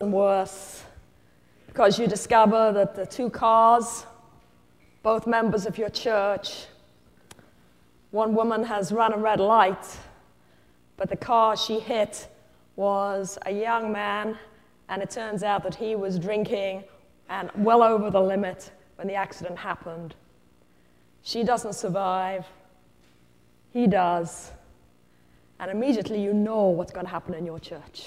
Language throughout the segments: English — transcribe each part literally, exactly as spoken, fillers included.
worse because you discover that the two cars, both members of your church, one woman has run a red light, but the car she hit was a young man, and it turns out that he was drinking and well over the limit when the accident happened. She doesn't survive. He does. And immediately you know what's going to happen in your church.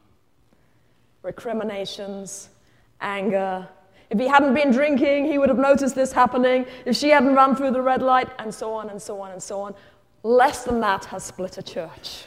Recriminations, anger. If he hadn't been drinking, he would have noticed this happening. If she hadn't run through the red light, and so on and so on and so on. Less than that has split a church.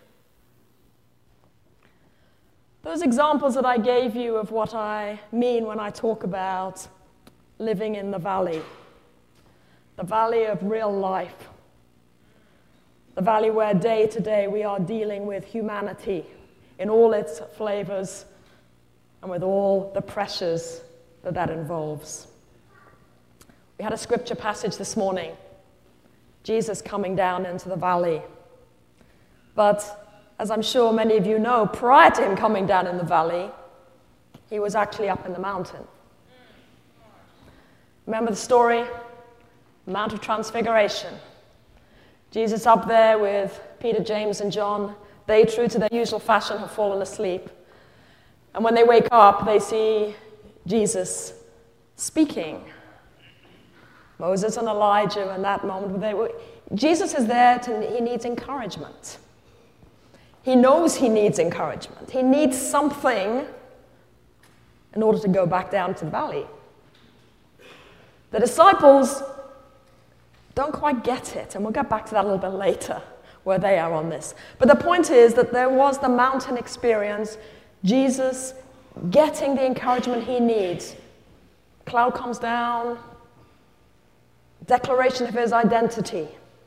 Those examples that I gave you of what I mean when I talk about living in the valley, the valley of real life, the valley where day to day we are dealing with humanity in all its flavors and with all the pressures that that involves. We had a scripture passage this morning, Jesus coming down into the valley. But as I'm sure many of you know, prior to him coming down in the valley, he was actually up in the mountain. Remember the story? Mount of Transfiguration. Jesus up there with Peter, James, and John. They, true to their usual fashion, have fallen asleep. And when they wake up, they see Jesus speaking. Moses and Elijah in that moment. They were, Jesus is there, to, he needs encouragement. He knows he needs encouragement. He needs something in order to go back down to the valley. The disciples don't quite get it, and we'll get back to that a little bit later, where they are on this. But the point is that there was the mountain experience, Jesus getting the encouragement he needs. Cloud comes down, declaration of his identity.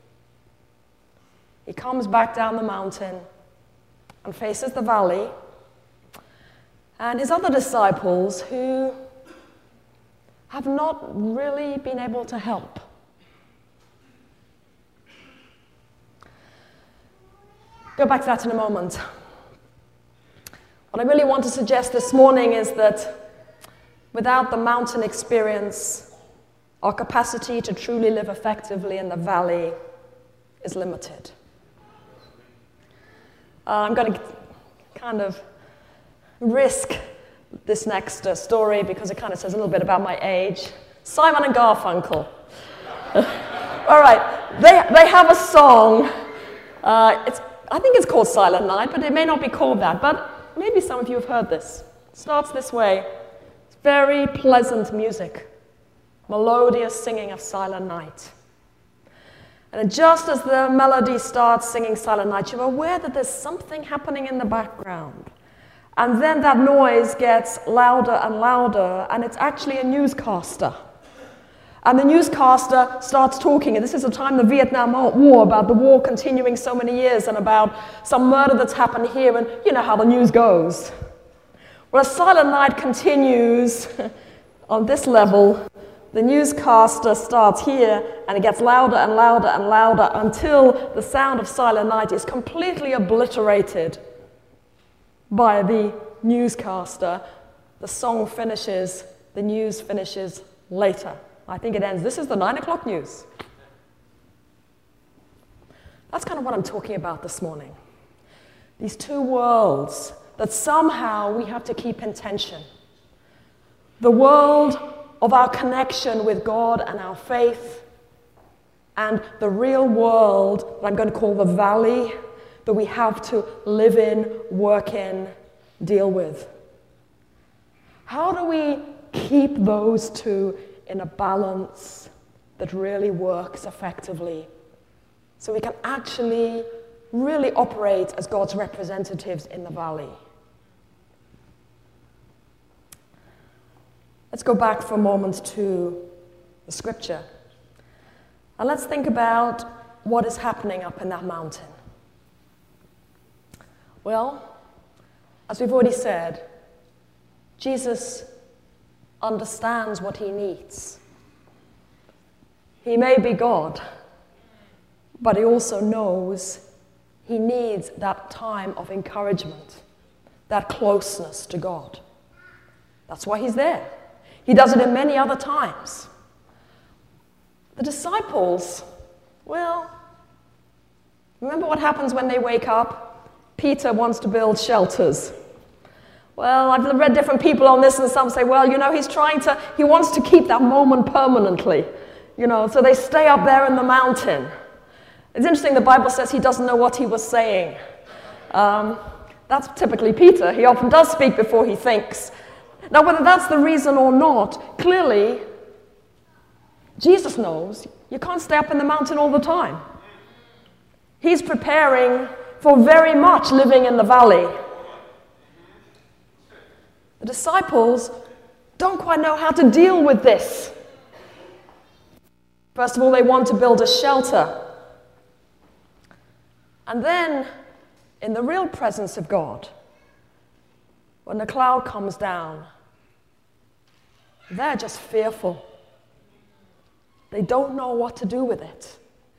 He comes back down the mountain and faces the valley, and his other disciples who have not really been able to help. Go back to that in a moment. What I really want to suggest this morning is that without the mountain experience, our capacity to truly live effectively in the valley is limited. Uh, I'm going to kind of risk this next uh, story because it kind of says a little bit about my age. Simon and Garfunkel. All right, they, they have a song. Uh, it's, I think it's called Silent Night, but it may not be called that. But maybe some of you have heard this. It starts this way. It's very pleasant music. Melodious singing of Silent Night. And just as the melody starts singing Silent Night, you're aware that there's something happening in the background. And then that noise gets louder and louder, and it's actually a newscaster. And the newscaster starts talking, and this is the time of the Vietnam War, about the war continuing so many years, and about some murder that's happened here, and you know how the news goes. Well, as Silent Night continues on this level, the newscaster starts here, and it gets louder and louder and louder until the sound of Silent Night is completely obliterated by the newscaster. The song finishes, the news finishes later. I think it ends. This is the nine o'clock news. That's kind of what I'm talking about this morning. These two worlds that somehow we have to keep in tension. The world of our connection with God and our faith, and the real world that I'm going to call the valley that we have to live in, work in, deal with. How do we keep those two in a balance that really works effectively so we can actually really operate as God's representatives in the valley? Let's go back for a moment to the scripture. And let's think about what is happening up in that mountain. Well, as we've already said, Jesus understands what he needs. He may be God, but he also knows he needs that time of encouragement, that closeness to God. That's why he's there. He does it in many other times. The disciples, well, remember what happens when they wake up? Peter wants to build shelters. Well, I've read different people on this, and some say, well, you know, he's trying to, he wants to keep that moment permanently. You know, so they stay up there in the mountain. It's interesting, the Bible says he doesn't know what he was saying. Um, that's typically Peter. He often does speak before he thinks. Now, whether that's the reason or not, clearly, Jesus knows you can't stay up in the mountain all the time. He's preparing for very much living in the valley. The disciples don't quite know how to deal with this. First of all, they want to build a shelter. And then, in the real presence of God, when the cloud comes down, they're just fearful. They don't know what to do with it.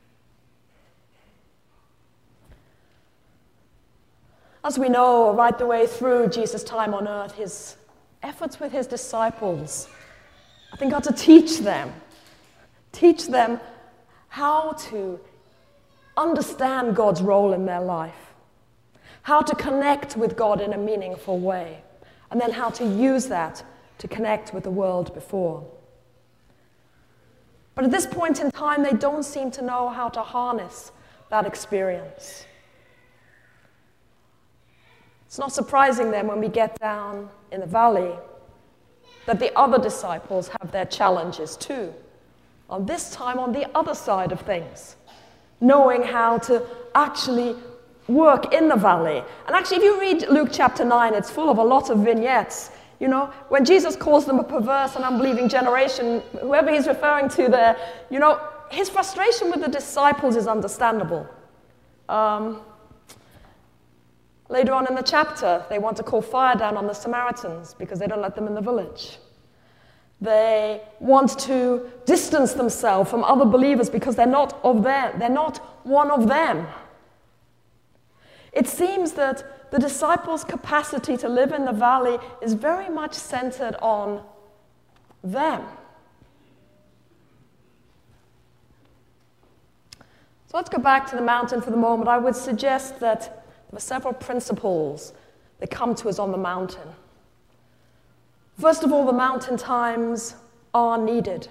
As we know, right the way through Jesus' time on earth, his efforts with his disciples, I think, are to teach them, teach them how to understand God's role in their life, how to connect with God in a meaningful way, and then how to use that to connect with the world before. But at this point in time, they don't seem to know how to harness that experience. It's not surprising then when we get down in the valley that the other disciples have their challenges too. On this time, on the other side of things, knowing how to actually work in the valley. And actually, if you read Luke chapter nine, it's full of a lot of vignettes. You know, when Jesus calls them a perverse and unbelieving generation, whoever he's referring to there, you know, his frustration with the disciples is understandable. Um, later on in the chapter, they want to call fire down on the Samaritans because they don't let them in the village. They want to distance themselves from other believers because they're not of them. They're not one of them. It seems that the disciples' capacity to live in the valley is very much centered on them. So let's go back to the mountain for the moment. I would suggest that there are several principles that come to us on the mountain. First of all, the mountain times are needed.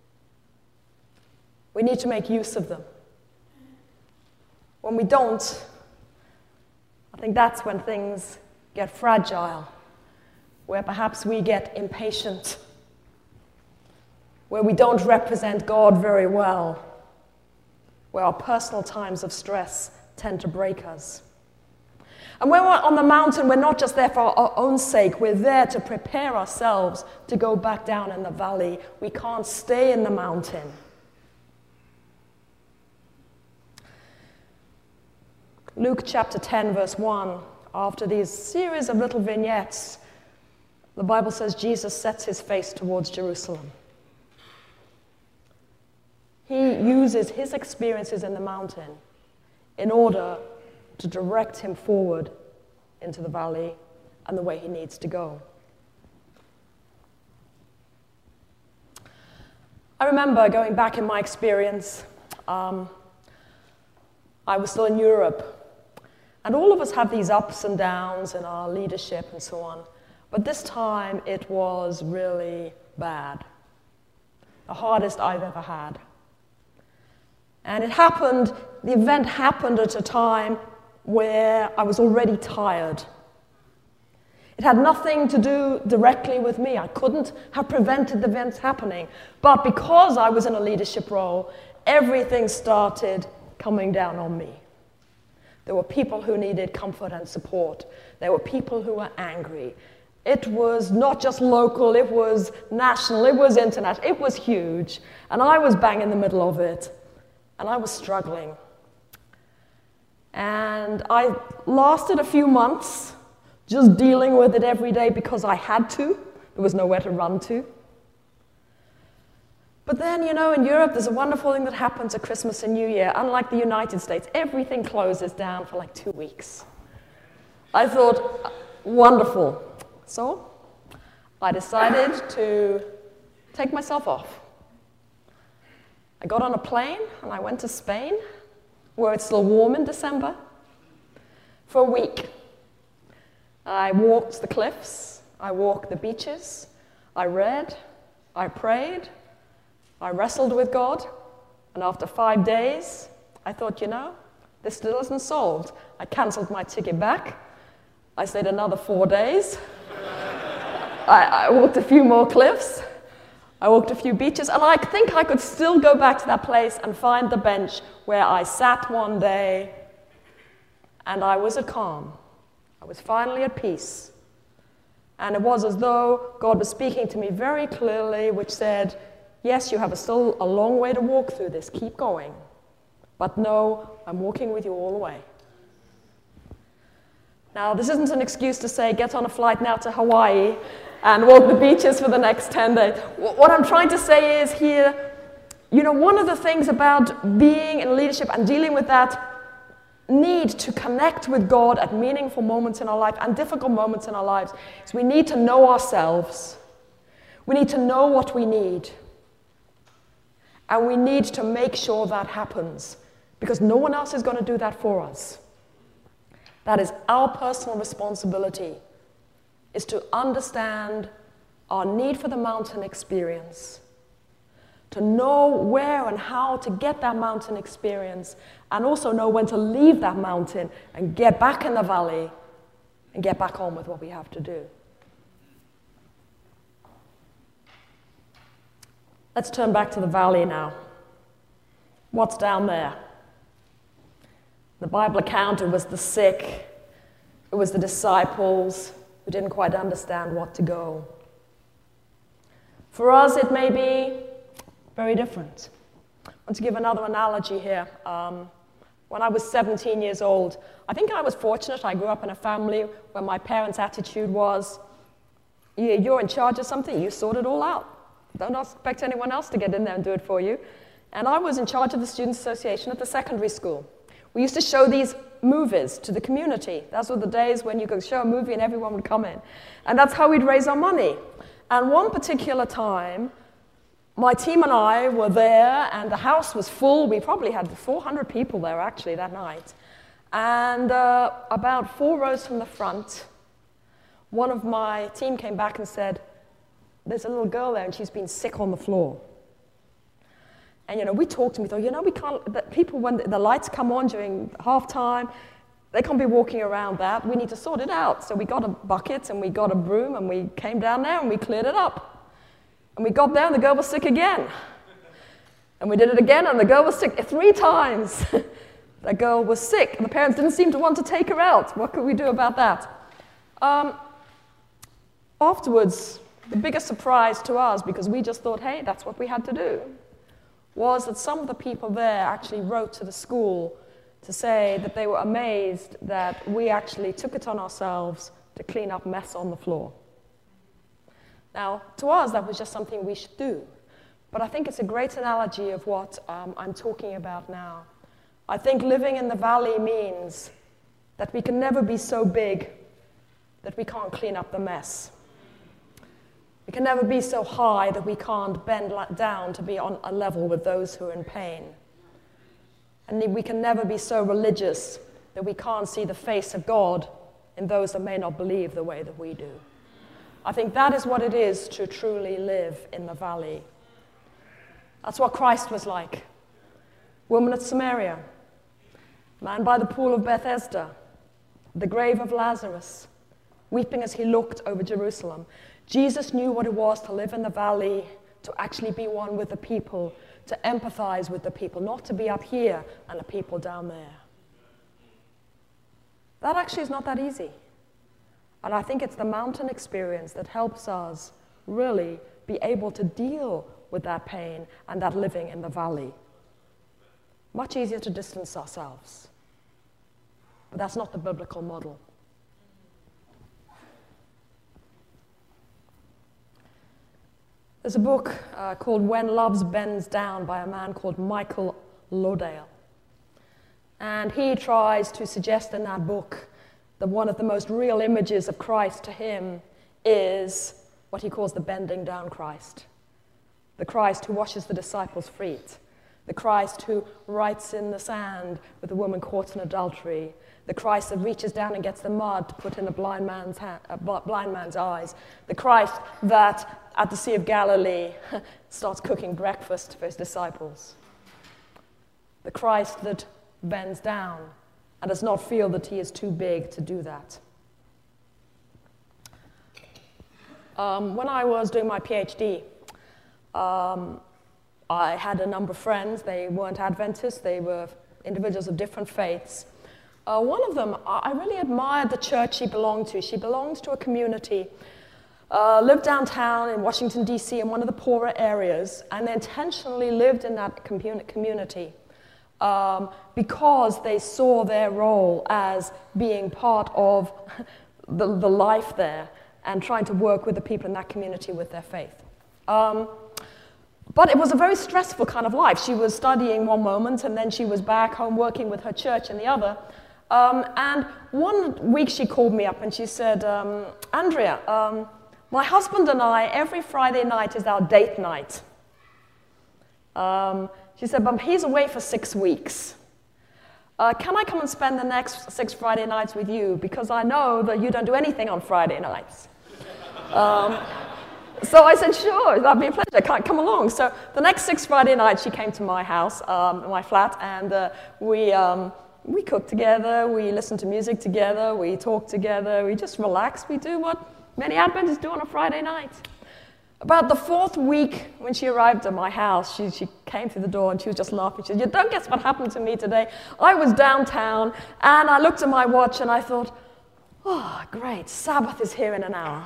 We need to make use of them. When we don't, I think that's when things get fragile, where perhaps we get impatient, where we don't represent God very well, where our personal times of stress tend to break us. And when we're on the mountain, we're not just there for our own sake, we're there to prepare ourselves to go back down in the valley. We can't stay in the mountain. Luke chapter ten, verse one, after these series of little vignettes, the Bible says Jesus sets his face towards Jerusalem. He uses his experiences in the mountain in order to direct him forward into the valley and the way he needs to go. I remember going back in my experience, um, I was still in Europe. And all of us have these ups and downs in our leadership and so on. But this time, it was really bad. The hardest I've ever had. And it happened, the event happened at a time where I was already tired. It had nothing to do directly with me. I couldn't have prevented the events happening. But because I was in a leadership role, everything started coming down on me. There were people who needed comfort and support. There were people who were angry. It was not just local, it was national, it was international, it was huge. And I was bang in the middle of it. And I was struggling. And I lasted a few months just dealing with it every day because I had to. There was nowhere to run to. But then, you know, in Europe, there's a wonderful thing that happens at Christmas and New Year. Unlike the United States, everything closes down for like two weeks. I thought, wonderful. So I decided to take myself off. I got on a plane and I went to Spain, where it's still warm in December, for a week. I walked the cliffs, I walked the beaches, I read, I prayed, I wrestled with God, and after five days, I thought, you know, this still isn't solved. I cancelled my ticket back. I stayed another four days. I, I walked a few more cliffs. I walked a few beaches, and I think I could still go back to that place and find the bench where I sat one day, and I was at calm. I was finally at peace. And it was as though God was speaking to me very clearly, which said, yes, you have a still a long way to walk through this. Keep going. But no, I'm walking with you all the way. Now, this isn't an excuse to say, get on a flight now to Hawaii and walk the beaches for the next ten days. What I'm trying to say is here, you know, one of the things about being in leadership and dealing with that need to connect with God at meaningful moments in our life and difficult moments in our lives is we need to know ourselves. We need to know what we need. And we need to make sure that happens, because no one else is going to do that for us. That is our personal responsibility, is to understand our need for the mountain experience, to know where and how to get that mountain experience, and also know when to leave that mountain and get back in the valley and get back on with what we have to do. Let's turn back to the valley now. What's down there? The Bible account, it was the sick, it was the disciples who didn't quite understand what to go. For us, it may be very different. I want to give another analogy here. Um, when I was seventeen years old, I think I was fortunate. I grew up in a family where my parents' attitude was, you're in charge of something, you sort it all out. Don't expect anyone else to get in there and do it for you. And I was in charge of the Students' Association at the secondary school. We used to show these movies to the community. Those were the days when you could show a movie and everyone would come in. And that's how we'd raise our money. And one particular time, my team and I were there, and the house was full. We probably had four hundred people there, actually, that night. And uh, about four rows from the front, one of my team came back and said, there's a little girl there, and she's been sick on the floor. And, you know, we talked to me, thought, you know, we can't, the people, when the lights come on during halftime, they can't be walking around that. We need to sort it out. So we got a bucket, and we got a broom, and we came down there, and we cleared it up. And we got there, and the girl was sick again. And we did it again, and the girl was sick three times. The girl was sick, and the parents didn't seem to want to take her out. What could we do about that? Um, afterwards, the biggest surprise to us, because we just thought, hey, that's what we had to do, was that some of the people there actually wrote to the school to say that they were amazed that we actually took it on ourselves to clean up mess on the floor. Now, to us, that was just something we should do. But I think it's a great analogy of what um, I'm talking about now. I think living in the valley means that we can never be so big that we can't clean up the mess. We can never be so high that we can't bend down to be on a level with those who are in pain. And we can never be so religious that we can't see the face of God in those that may not believe the way that we do. I think that is what it is to truly live in the valley. That's what Christ was like. Woman at Samaria, man by the pool of Bethesda, the grave of Lazarus, weeping as he looked over Jerusalem. Jesus knew what it was to live in the valley, to actually be one with the people, to empathize with the people, not to be up here and the people down there. That actually is not that easy. And I think it's the mountain experience that helps us really be able to deal with that pain and that living in the valley. Much easier to distance ourselves. But that's not the biblical model. There's a book uh, called When Love Bends Down by a man called Michael Lodale. And he tries to suggest in that book that one of the most real images of Christ to him is what he calls the bending down Christ. The Christ who washes the disciples' feet. The Christ who writes in the sand with the woman caught in adultery. The Christ that reaches down and gets the mud to put in a blind man's, hand, a blind man's eyes. The Christ that at the Sea of Galilee starts cooking breakfast for his disciples. The Christ that bends down and does not feel that he is too big to do that. Um, when I was doing my PhD, um, I had a number of friends. They weren't Adventists. They were individuals of different faiths. Uh, one of them, I really admired the church she belonged to. She belonged to a community, uh, lived downtown in Washington, D C, in one of the poorer areas, and they intentionally lived in that community um, because they saw their role as being part of the, the life there and trying to work with the people in that community with their faith. Um, But it was a very stressful kind of life. She was studying one moment, and then she was back home working with her church in the other. Um, and one week she called me up and she said, um, Andrea, um, my husband and I, every Friday night is our date night. Um, she said, but he's away for six weeks. Uh, can I come and spend the next six Friday nights with you? Because I know that you don't do anything on Friday nights. Um, So I said, sure, that'd be a pleasure, can't come along. So the next six Friday nights, she came to my house, um, my flat, and uh, we, um, we cooked together, we listened to music together, we talked together, we just relaxed. We do what many Adventists do on a Friday night. About the fourth week, when she arrived at my house, she, she came through the door and she was just laughing. She said, you don't guess what happened to me today. I was downtown, and I looked at my watch, and I thought, oh, great, Sabbath is here in an hour.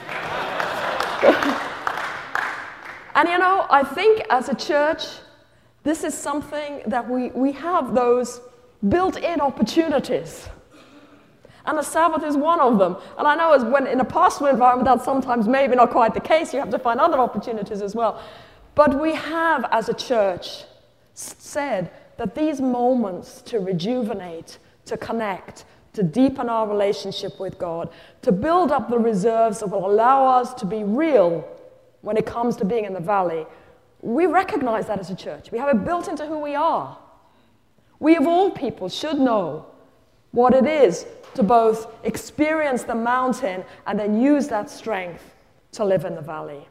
And you know, I think as a church, this is something that we, we have those built-in opportunities. And the Sabbath is one of them. And I know as when in a pastoral environment, that's sometimes maybe not quite the case. You have to find other opportunities as well. But we have, as a church, said that these moments to rejuvenate, to connect, to deepen our relationship with God, to build up the reserves that will allow us to be real when it comes to being in the valley, we recognize that as a church. We have it built into who we are. We of all people should know what it is to both experience the mountain and then use that strength to live in the valley.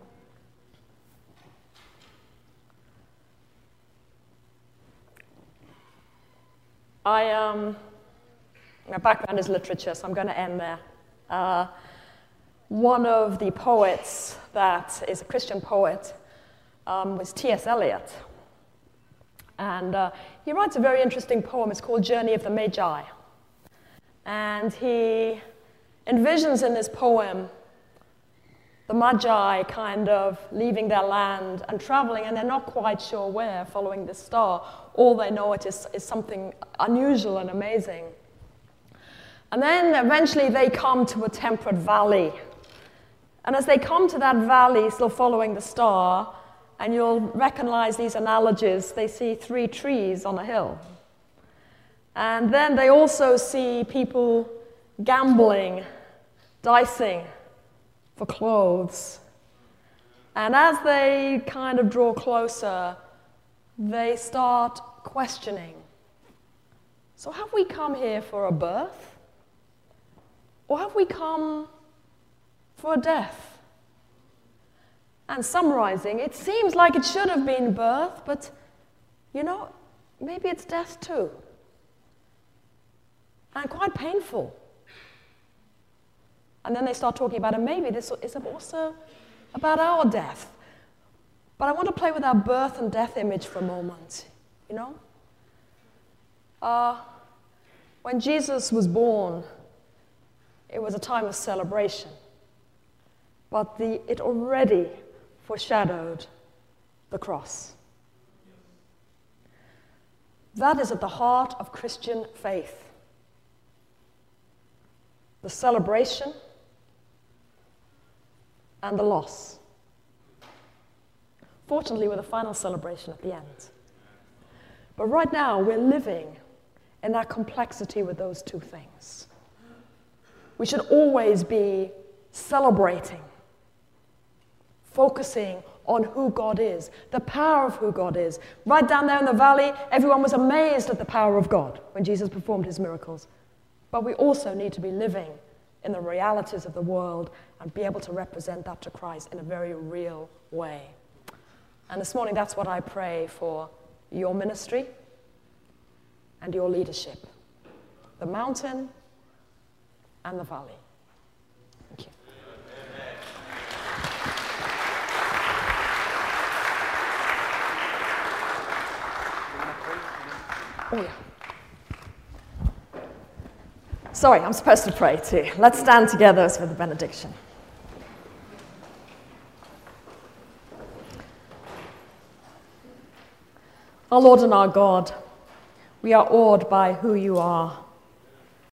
I um. My background is literature, so I'm going to end there. Uh, one of the poets that is a Christian poet um, was T S Eliot. And uh, he writes a very interesting poem. It's called Journey of the Magi. And he envisions in this poem the Magi kind of leaving their land and traveling, and they're not quite sure where, following this star. All they know it is, is something unusual and amazing. And then eventually they come to a temperate valley. And as they come to that valley, still following the star, and you'll recognize these analogies, they see three trees on a hill. And then they also see people gambling, dicing for clothes. And as they kind of draw closer, they start questioning. So have we come here for a birth? Or have we come for a death? And summarizing, it seems like it should have been birth, but, you know, maybe it's death too. And quite painful. And then they start talking about, and maybe this is also about our death. But I want to play with our birth and death image for a moment, you know? Uh, when Jesus was born, it was a time of celebration, but the, it already foreshadowed the cross. That is at the heart of Christian faith. The celebration and the loss. Fortunately, with a final celebration at the end. But right now, we're living in that complexity with those two things. We should always be celebrating, focusing on who God is, the power of who God is. Right down there in the valley, everyone was amazed at the power of God when Jesus performed his miracles. But we also need to be living in the realities of the world and be able to represent that to Christ in a very real way. And this morning, that's what I pray for your ministry and your leadership, the mountain and the valley. Thank you. Oh, yeah. Sorry, I'm supposed to pray too. Let's stand together for the benediction. Our Lord and our God, we are awed by who you are.